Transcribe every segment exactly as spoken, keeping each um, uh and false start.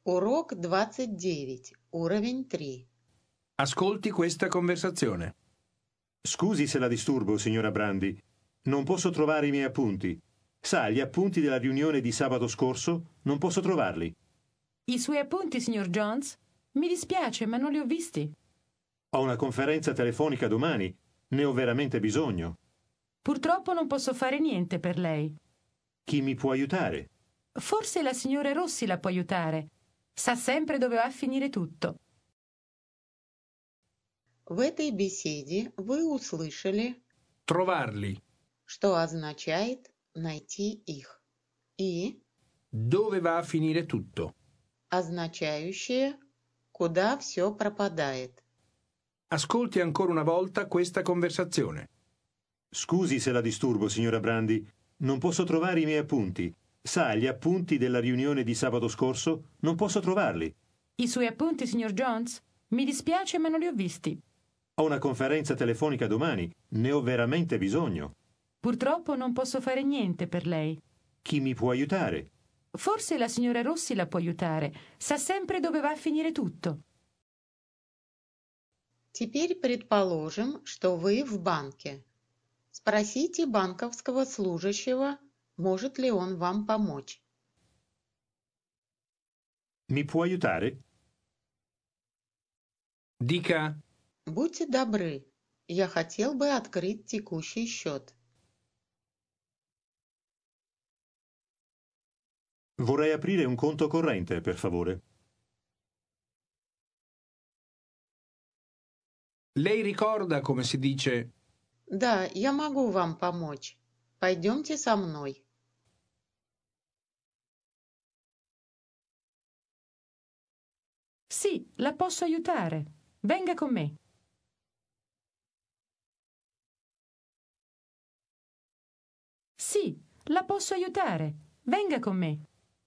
Урок двадцать девять, уровень три. Ascolti questa conversazione. Scusi se la disturbo, signora Brandi. Non posso trovare i miei appunti. Sa, gli appunti della riunione di sabato scorso? Non posso trovarli. I suoi appunti, signor Jones? Mi dispiace, ma non li ho visti. Ho una conferenza telefonica domani. Ne ho veramente bisogno. Purtroppo non posso fare niente per lei. Chi mi può aiutare? Forse la signora Rossi la può aiutare. Sa sempre dove va a finire tutto. В этой беседе вы услышали, Trovarli. что означает найти их, и Dove va a finire tutto? означающее куда все пропадает. Ascolti ancora una volta questa conversazione. Scusi se la disturbo, signora Brandi. Non posso trovare i miei appunti. Sa, gli appunti della riunione di sabato scorso? Non posso trovarli. I suoi appunti, signor Jones? Mi dispiace, ma non li ho visti. Ho una conferenza telefonica domani. Ne ho veramente bisogno. Purtroppo non posso fare niente per lei. Chi mi può aiutare? Forse la signora Rossi la può aiutare. Sa sempre dove va a finire tutto. Теперь предположим, что вы в банке. Спросите банковского служащего, может ли он вам помочь. Mi può aiutare? Dica Будьте добры, я хотел бы открыть текущий счет. Vorrei aprire un conto corrente, per favore. Lei ricorda come si dice Да, я могу вам помочь. Пойдемте со мной. Sì, la posso aiutare. Venga con me. Sì, la posso aiutare. Venga con me.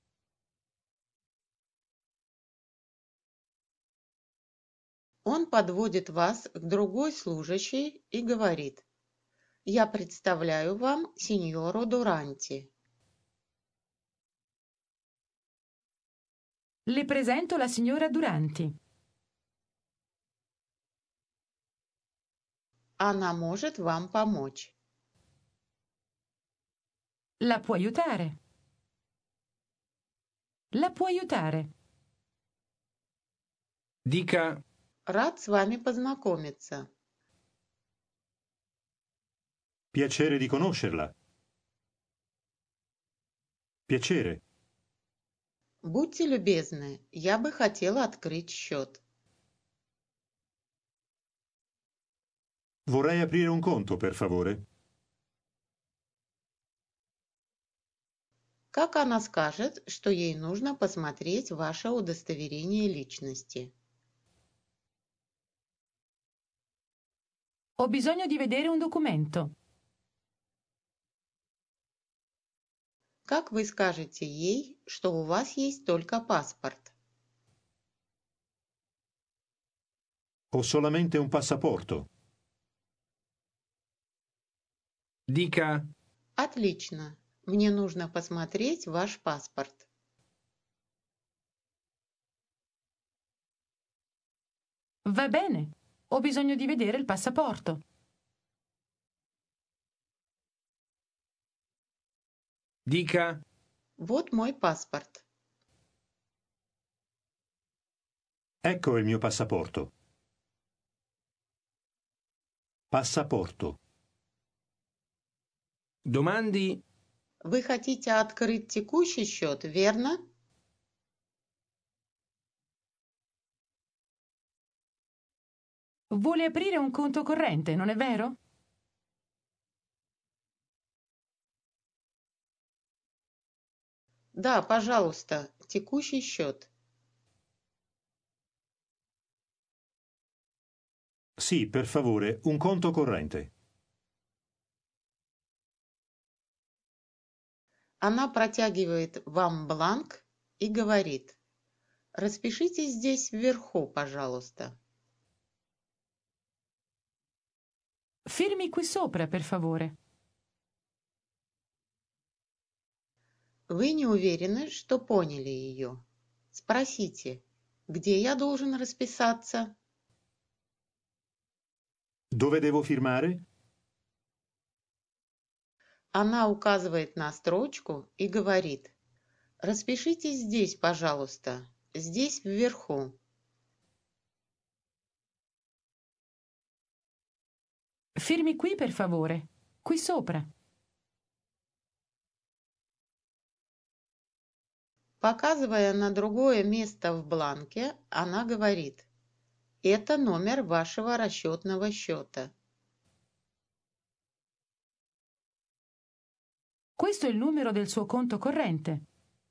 Он подводит вас к другой служащей и говорит: «Я представляю вам сеньору Дуранти». Le presento la signora Duranti. Она может вам помочь. La può aiutare. La può aiutare. Dica Рад с вами познакомиться. Piacere di conoscerla. Piacere. Будьте любезны, я бы хотела открыть счет. Vorrei aprire un conto, per favore. Как она скажет, что ей нужно посмотреть ваше удостоверение личности? Ho bisogno di vedere un documento. Как вы скажете ей, что у вас есть только паспорт? Ho solamente un passaporto. Dica Отлично. Мне нужно посмотреть ваш паспорт. Va bene. Ho bisogno di vedere il passaporto. Dica Вот мой паспорт. Ecco il mio passaporto. Passaporto. Domandi Вы хотите открыть текущий счет, верно? Vuole aprire un conto corrente, non è vero? Да, пожалуйста, текущий счет. Sì, per favore, un conto corrente. Она протягивает вам бланк и говорит: «Распишитесь здесь вверху, пожалуйста». Firmi qui sopra, per favore. Вы не уверены, что поняли ее. Спросите, где я должен расписаться? Dove devo firmare? Она указывает на строчку и говорит: «Распишитесь здесь, пожалуйста, здесь вверху». Firmi qui per favore, qui sopra. Показывая на другое место в бланке, она говорит: «Это номер вашего расчетного счета». Questo è il numero del suo conto corrente.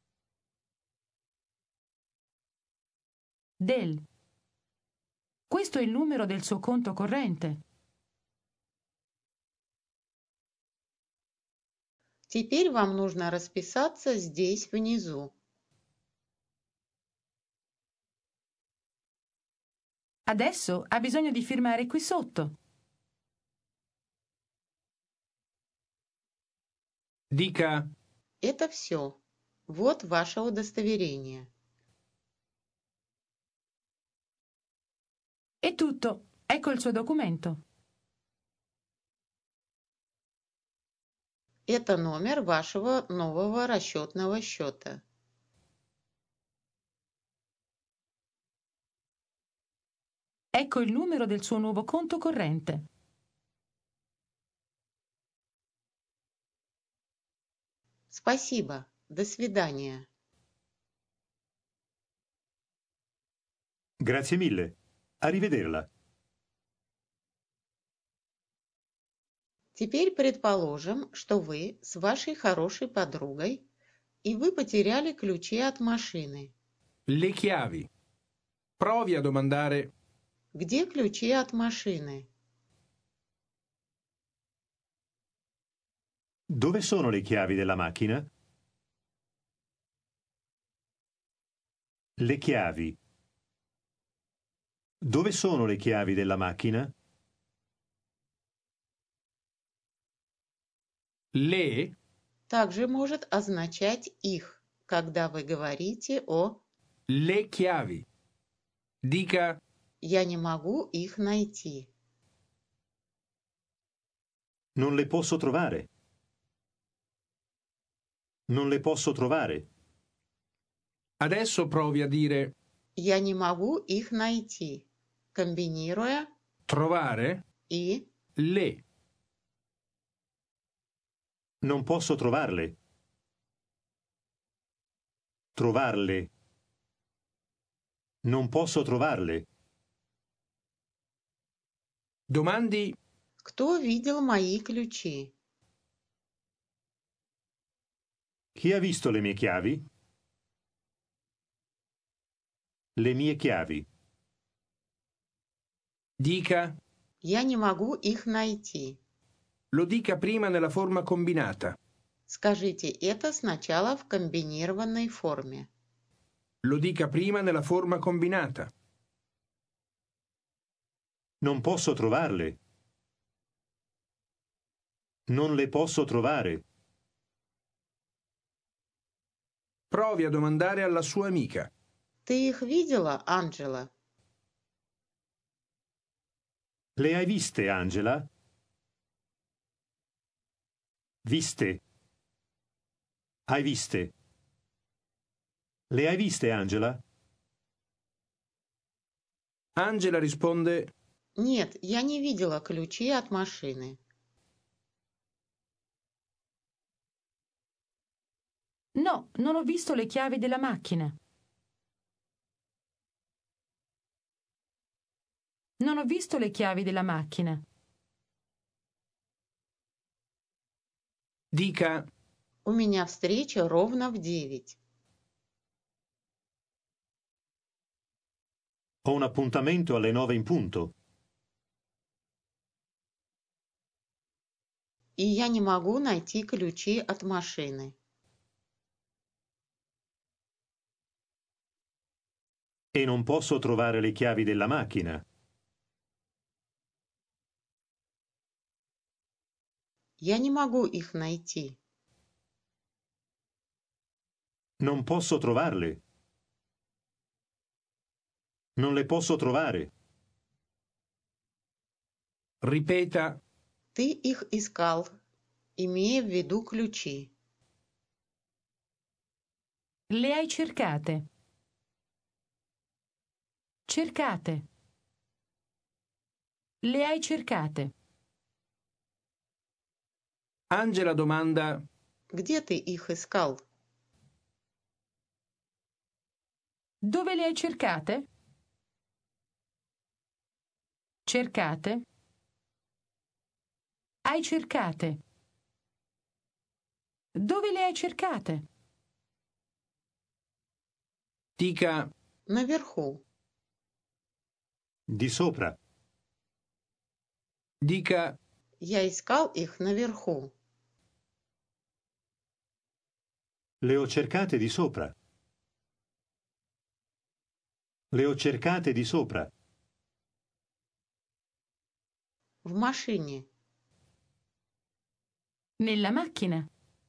Del. Questo è il numero del suo conto corrente. Теперь вам нужно расписаться здесь внизу. Adesso ha bisogno di firmare qui sotto. Dica Это все. Вот ваше удостоверение. È tutto. Ecco il suo documento. Это номер вашего нового расчетного счета. Ecco il numero del suo nuovo conto corrente. Спасибо. До свидания. Grazie mille. Arrivederla. Теперь предположим, что вы с вашей хорошей подругой, и вы потеряли ключи от машины. le chiavi. Provi a domandare Где ключи от машины? Dove sono le chiavi della macchina? Le chiavi. Dove sono le chiavi della macchina? le, Также может означать их, когда вы говорите о le chiavi. Dica «я не могу их найти». Non le posso trovare. Non le posso trovare. adesso provi a dire «Я не могу их найти», комбинируя trovare и le. Non posso trovarle. Trovarle. Non posso trovarle. Domandi «Кто видел мои ключи?» Chi ha visto le mie chiavi? Le mie chiavi. dica «Я не могу их найти». lo dica prima nella forma combinata. Скажите это сначала в комбинированной форме. Lo dica prima nella forma combinata. Non posso trovarle. Non le posso trovare. Provi a domandare alla sua amica. Ты их видела, Анджела? Le hai viste, Angela? Viste. Hai viste? Le hai viste, Angela? Angela risponde Нет, я не видела ключи от машины. No, non ho visto le chiavi della macchina. Non ho visto le chiavi della macchina. dica У меня встреча ровно в девять. Ho un appuntamento alle nove in punto. И я не могу найти ключи от машины. E non posso trovare le chiavi della macchina. Я не могу их найти. Non posso trovarle. Non le posso trovare. Ripeta. Ты их искал, имея в виду ключи. Le hai cercate. Cercate. Le hai cercate. Angela domanda. Где ты их искал? Dove le hai cercate? Cercate. Hai cercate. Dove le hai cercate? Dica. Наверху. Di sopra. Dica. Я искал их наверху. Le ho cercate di sopra. Le ho cercate di sopra. В машине. Nella macchina.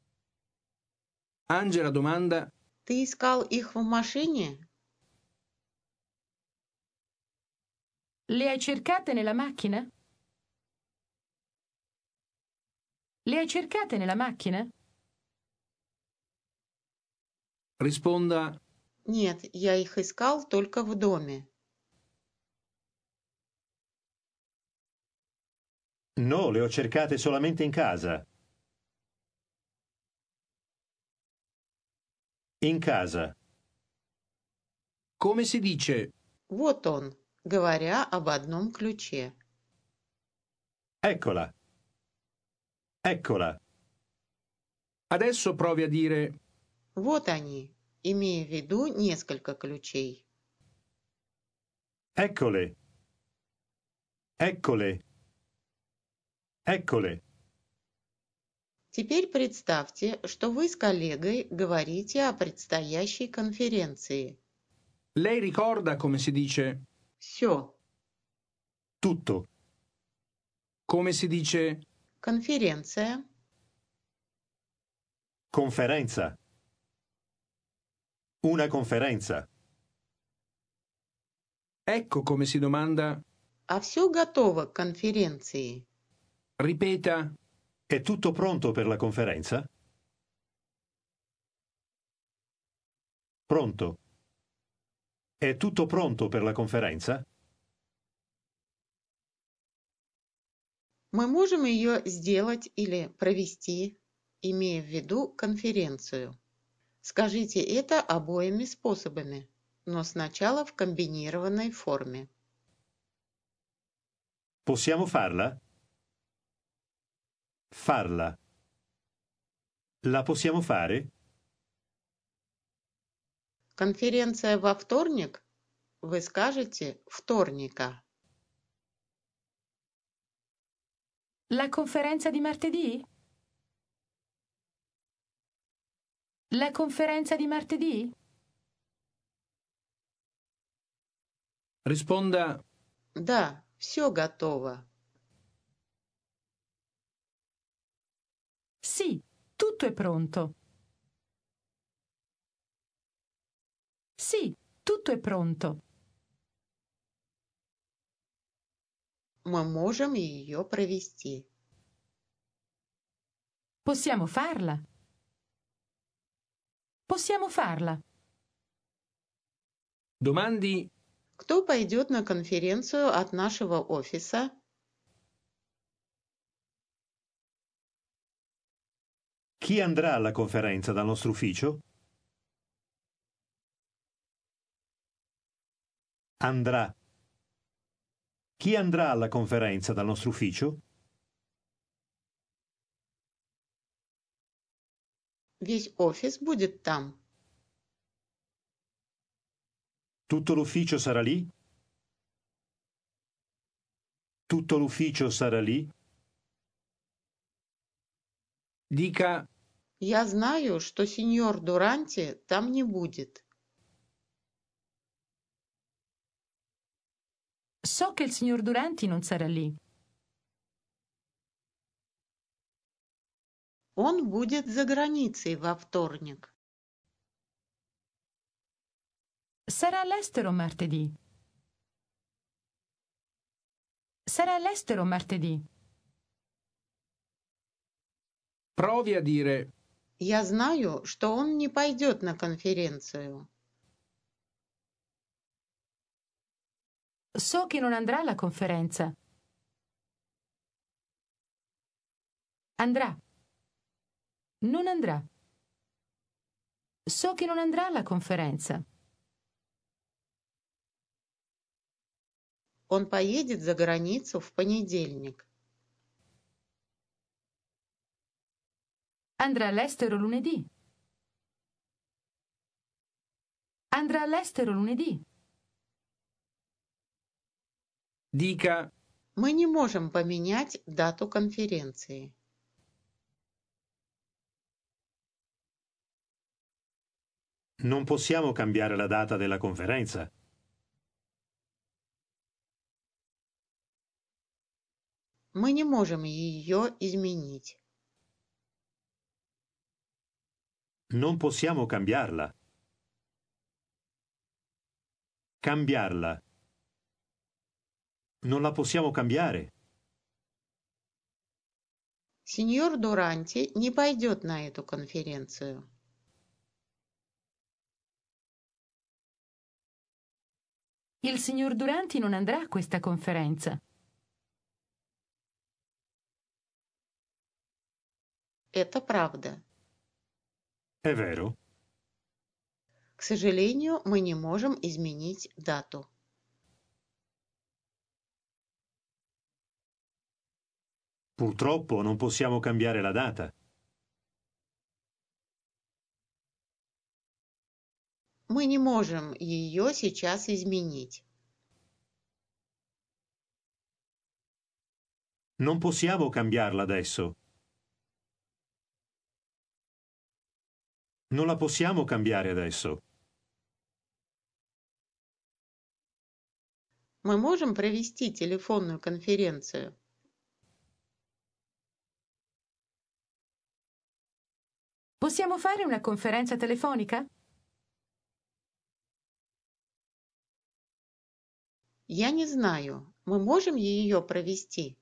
Angela domanda. Ты искал их в машине? Le hai cercate nella macchina? Le hai cercate nella macchina? Risponda. Нет, я их искал только в доме. No, le ho cercate solamente in casa. In casa. Come si dice? Вот он, говоря об одном ключе. Eccola. Eccola. Adesso provi a dire. Вот они, имея в виду несколько ключей. Eccole. Eccole. Eccole. Теперь представьте, что вы с коллегой говорите о предстоящей конференции. Lei ricorda come si dice? Все. Tutto. Come si dice? Конференция. Conferenza. Una conferenza. Ecco come si domanda. А все готово к конференции. Ripeta. È tutto pronto per la conferenza? Pronto. È tutto pronto per la conferenza? Мы можем ее сделать или провести, имея в виду конференцию. Скажите это обоими способами, но сначала в комбинированной форме. Possiamo farla? Farla. La possiamo fare? Конференция во вторник? Вы скажете вторника. La conferenza di martedì? La conferenza di martedì? Risponda. Да, все готово. Sì, tutto è pronto. Sì, tutto è pronto. Мы можем ее провести. Possiamo farla. Possiamo farla. Domandi. Кто пойдет на конференцию от нашего офиса? Chi andrà alla conferenza dal nostro ufficio? Andrà. Chi andrà alla conferenza dal nostro ufficio? Весь офис будет там. Tutto l'ufficio sarà lì? Tutto l'ufficio sarà lì? Dica. Я знаю, что сеньор Дуранти там не будет. So che il signor Duranti non sarà lì. Он будет за границей во вторник. Sarà all'estero martedì. Sarà all'estero martedì. Provi a dire Я знаю, что он не пойдет на конференцию. So che non andrà alla conferenza. Andrà. Non andrà. So che non andrà alla conferenza. Он поедет за границу в понедельник. Andrà all'estero lunedì. Andrà all'estero lunedì. dica Мы не можем поменять дату конференции. Non possiamo cambiare la data della conferenza. Мы не можем ее изменить. Non possiamo cambiarla. Cambiarla. Non la possiamo cambiare. Сеньор Дуранти не пойдет на эту конференцию. Il signor Duranti non andrà a questa conferenza. Это правда. È vero? К сожалению, мы не можем изменить дату. Purtroppo non possiamo cambiare la data. Мы не можем ее сейчас изменить. Non possiamo cambiarla adesso. Non la possiamo cambiare adesso. Мы можем провести телефонную конференцию. Possiamo fare una conferenza telefonica? Я не знаю. Мы можем ее провести?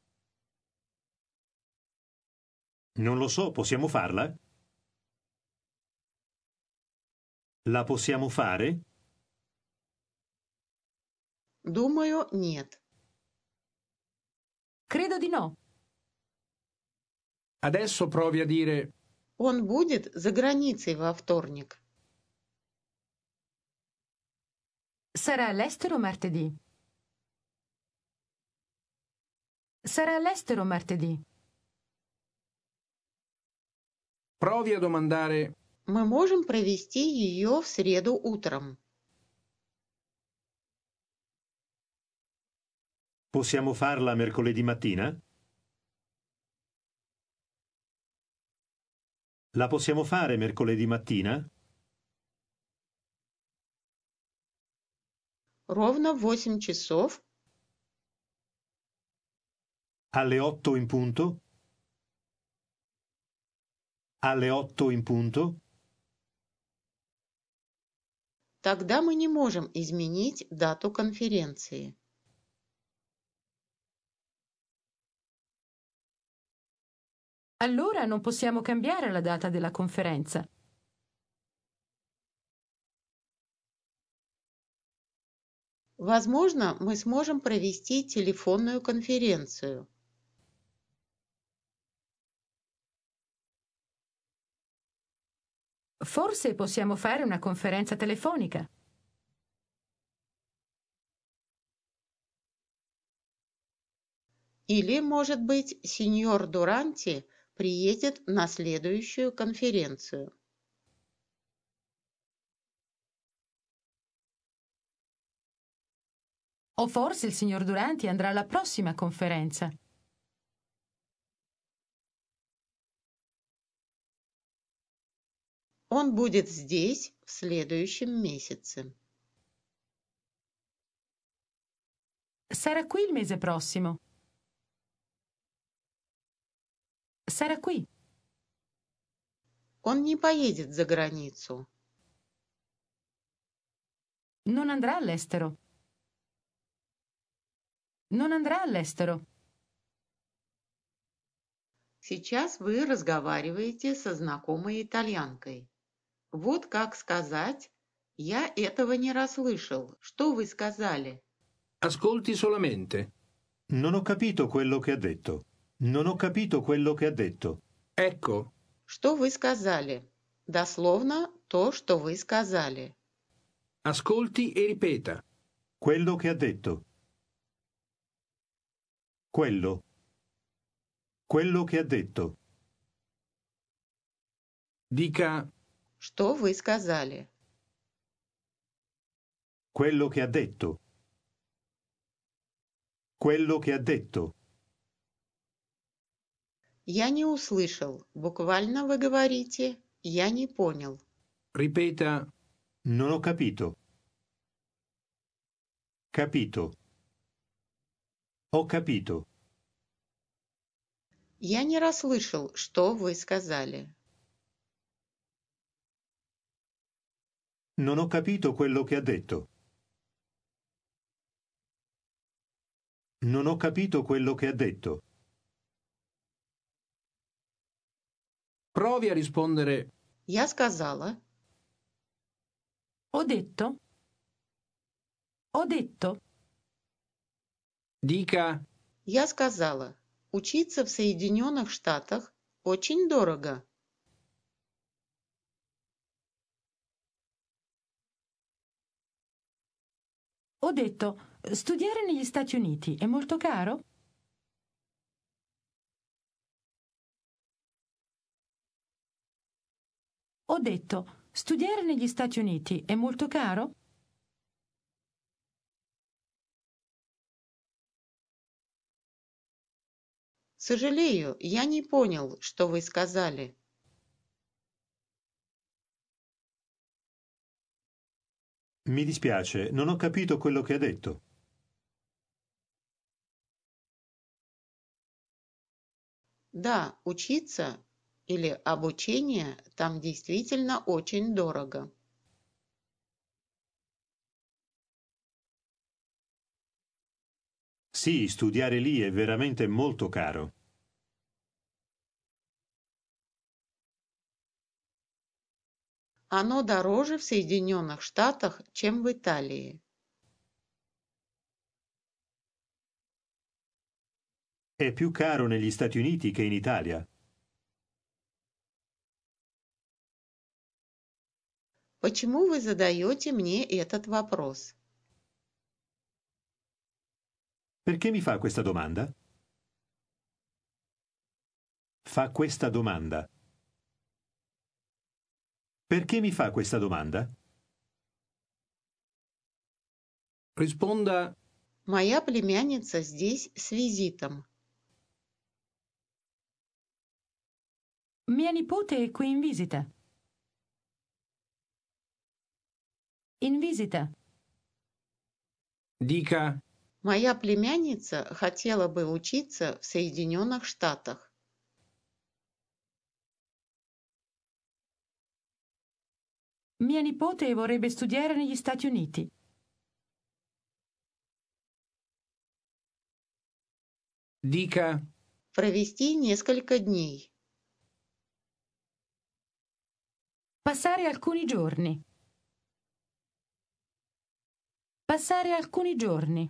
Non lo so, possiamo farla? La possiamo fare? Думаю, нет. Credo di no. adesso provi a dire Он будет за границей во вторник. Sarà all'estero martedì. Sarà all'estero martedì. provi a domandare Мы можем провести ее в среду утром. Possiamo farla mercoledì mattina? La possiamo fare mercoledì mattina? Ровно в восемь часов. Alle otto in punto? Alle otto in punto? Тогда мы не можем изменить дату конференции. Allora non possiamo cambiare la data della conferenza. Возможно, мы сможем провести телефонную конференцию. Forse possiamo fare una conferenza telefonica. Или, может быть, сеньор Дуранти приедет на следующую конференцию. O forse il signor Duranti andrà alla prossima conferenza. Он будет здесь в следующем месяце. Sarà qui il mese prossimo. Sarà qui. Он не поедет за границу. Non andrà all'estero. Non andrà all'estero. Сейчас вы разговариваете со знакомой итальянкой. Вот как сказать «Я этого не расслышал». Что вы сказали? Ascolti solamente. Non ho capito quello che ha detto. Non ho capito quello che ha detto. Ecco, Что вы сказали? Дословно то, что вы сказали. ascolti e ripeta. Quello che ha detto. Quello. Quello che ha detto. Dica Что вы сказали? Quello che ha detto. Quello che ha detto. Я не услышал. Буквально вы говорите «Я не понял». ripeta Non ho capito. Capito. Ho capito. Я не расслышал, что вы сказали. Non ho capito quello che ha detto. Non ho capito quello che ha detto. provi a rispondere Я сказала. Ho detto. Ho detto. dica Я сказала. Учиться в Соединенных Штатах очень дорого. Ho detto. Studiare negli Stati Uniti è molto caro? Ho detto. Studiare negli Stati Uniti è molto caro? Сожалею, я не понял, что вы сказали. Mi dispiace, non ho capito quello che ha detto. Да, учиться или обучение там действительно очень дорого. Sì, studiare lì è veramente molto caro. Оно дороже в Соединенных Штатах, чем в Италии. È più caro negli Stati Uniti che in Italia. Почему вы задаете мне этот вопрос? Perché mi fa questa domanda? Fa questa domanda. Perché mi fa questa domanda? risponda Моя племянница здесь с визитом. Mia nipote è qui in visita. In visita. dica Моя племянница хотела бы учиться в Соединенных Штатах. Mia nipote vorrebbe studiare negli Stati Uniti. dica Провести несколько дней. Passare alcuni giorni. Passare alcuni giorni.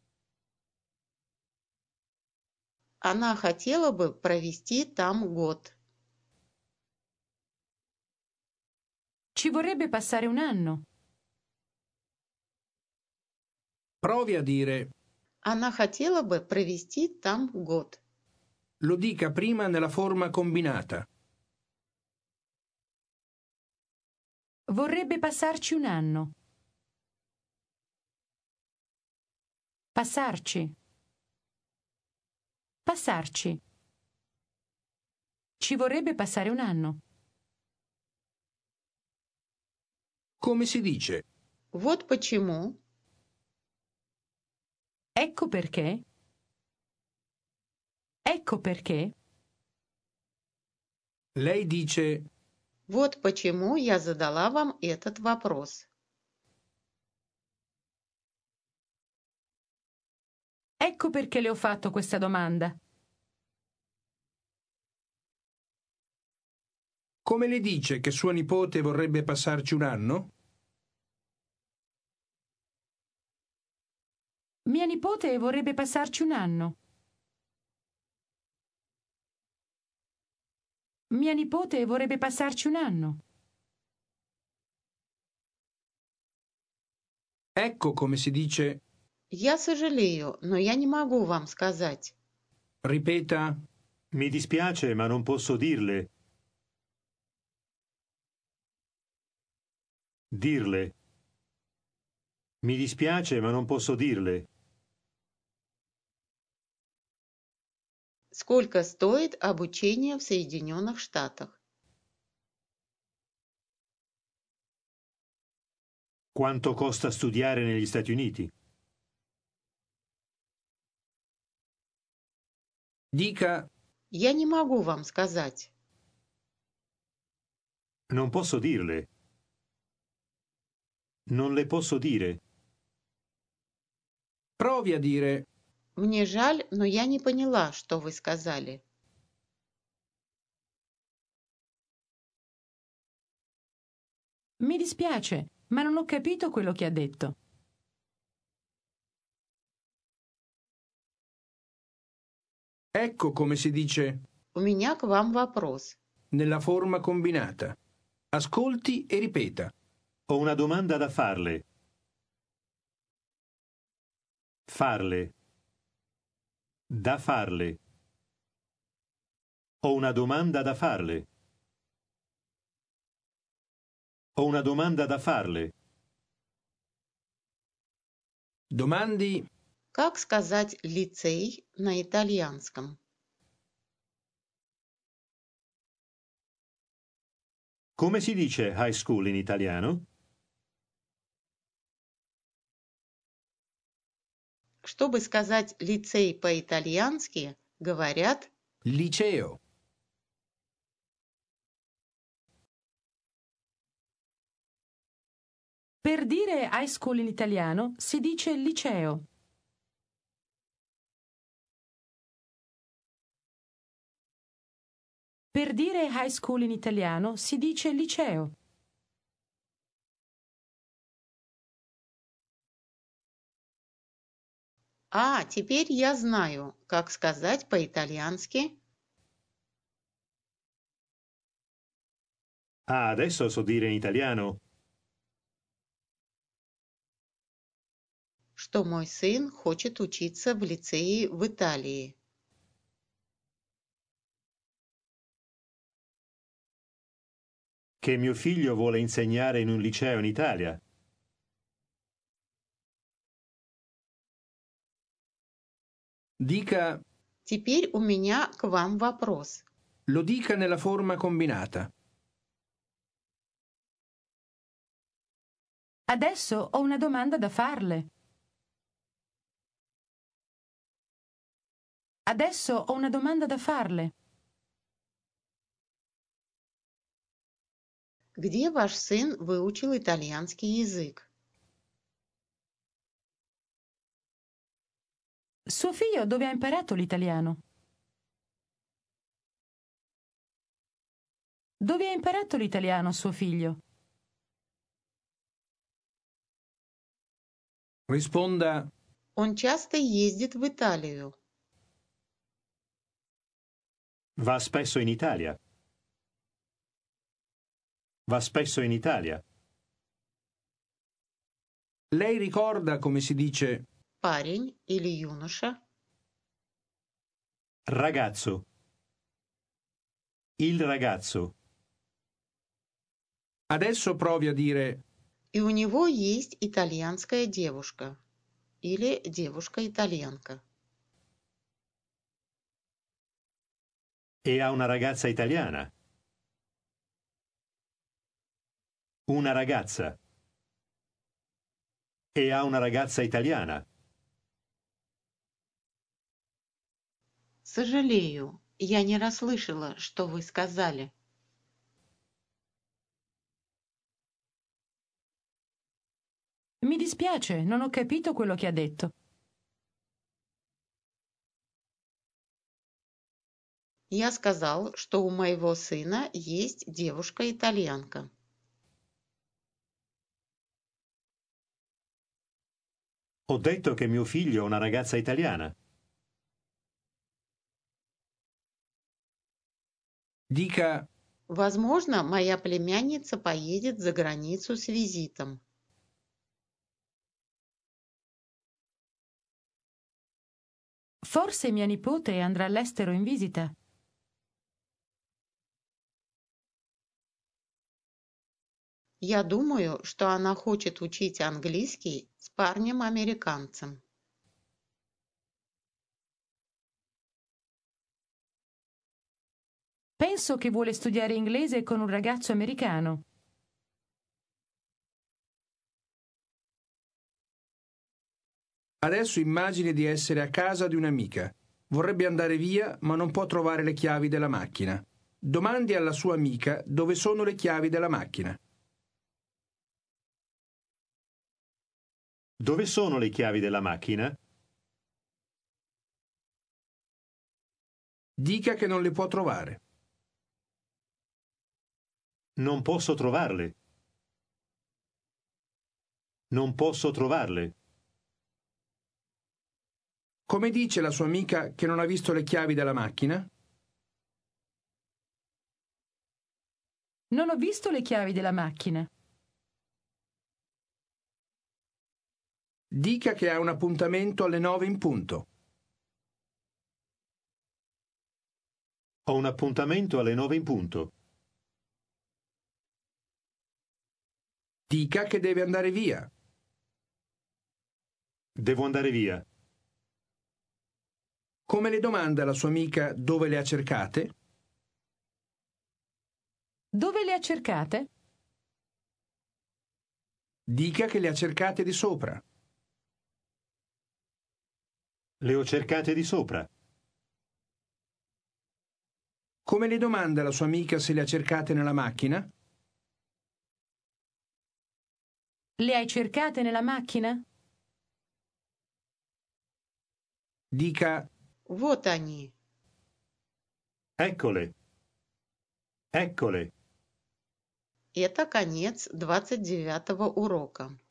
Она хотела бы провести там год. Ci vorrebbe passare un anno. provi a dire Она хотела бы провести там год. lo dica prima nella forma combinata. Vorrebbe passarci un anno. Passarci. Passarci. Ci vorrebbe passare un anno. Come si dice? Вот почему. Ecco perché. Ecco perché. Lei dice Вот почему я задала вам этот вопрос. Ecco perché le ho fatto questa domanda. Come le dice che sua nipote vorrebbe passarci un anno? Mia nipote vorrebbe passarci un anno. Mia nipote vorrebbe passarci un anno. Ecco come si dice. Я сожалею, но я не могу вам сказать. Ripeta. Mi dispiace, ma non posso dirle. Dirle. Mi dispiace, ma non posso dirle. Сколько стоит обучение в Соединенных Штатах? Quanto costa studiare negli Stati Uniti? Dica. Я не могу вам сказать. Non posso dirle. Non le posso dire. Provi a dire. Мне жаль, но я не поняла, что вы сказали. Mi dispiace, ma non ho capito quello che ha detto. Ecco come si dice У меня к вам вопрос. nella forma combinata. Ascolti e ripeta. Ho una domanda da farle. Farle. Da farle. Ho una domanda da farle. Ho una domanda da farle. Domandi. Как сказать лицей на итальянском? Come si dice high school in italiano? Чтобы сказать лицей по-итальянски, говорят Liceo. Per dire high school in italiano si dice liceo. Per dire high school in italiano si dice liceo. «А, теперь я знаю, как сказать по-итальянски». Ah, adesso so dire in italiano Что мой сын хочет учиться в лицее в Италии. che mio figlio vuole insegnare in un liceo in Italia. Dica. Теперь у меня к вам вопрос. Lo dica nella forma combinata. Adesso ho una domanda da farle. Adesso ho una domanda da farle. Где ваш сын выучил итальянский язык? Suo figlio dove ha imparato l'italiano? Dove ha imparato l'italiano suo figlio? Risponda. Он часто ездит в Италию. Va spesso in Italia. Va spesso in Italia. Lei ricorda come si dice Парень или юноша? Ragazzo. Il ragazzo. Adesso provi a dire И у него есть итальянская девушка. Или девушка-итальянка. E ha una ragazza italiana. Una ragazza. E ha una ragazza italiana. Сожалею, я не расслышала, что вы сказали. Mi dispiace, non ho capito quello che ha detto. Я сказал, что у моего сына есть девушка-итальянка. Ho detto che mio figlio ha una ragazza italiana. Dica Возможно, моя племянница поедет за границу с визитом. Forse mia nipote andrà all'estero in visita. Я думаю, что она хочет учить английский с парнем-американцем. Penso che vuole studiare inglese con un ragazzo americano. adesso immagini di essere a casa di un'amica. Vorrebbe andare via, ma non può trovare le chiavi della macchina. Domandi alla sua amica dove sono le chiavi della macchina. Dove sono le chiavi della macchina? Dica che non le può trovare. Non posso trovarle. Non posso trovarle. Come dice la sua amica che non ha visto le chiavi della macchina? Non ho visto le chiavi della macchina. Dica che ha un appuntamento alle nove in punto. Ho un appuntamento alle nove in punto. Dica che deve andare via. Devo andare via. Come le domanda la sua amica dove le ha cercate? Dove le ha cercate? Dica che le ha cercate di sopra. Le ho cercate di sopra. Come le domanda la sua amica se le ha cercate nella macchina? Le hai cercate nella macchina? Dica Вот они. Eccole. Eccole. Это конец двадцать девятого урока.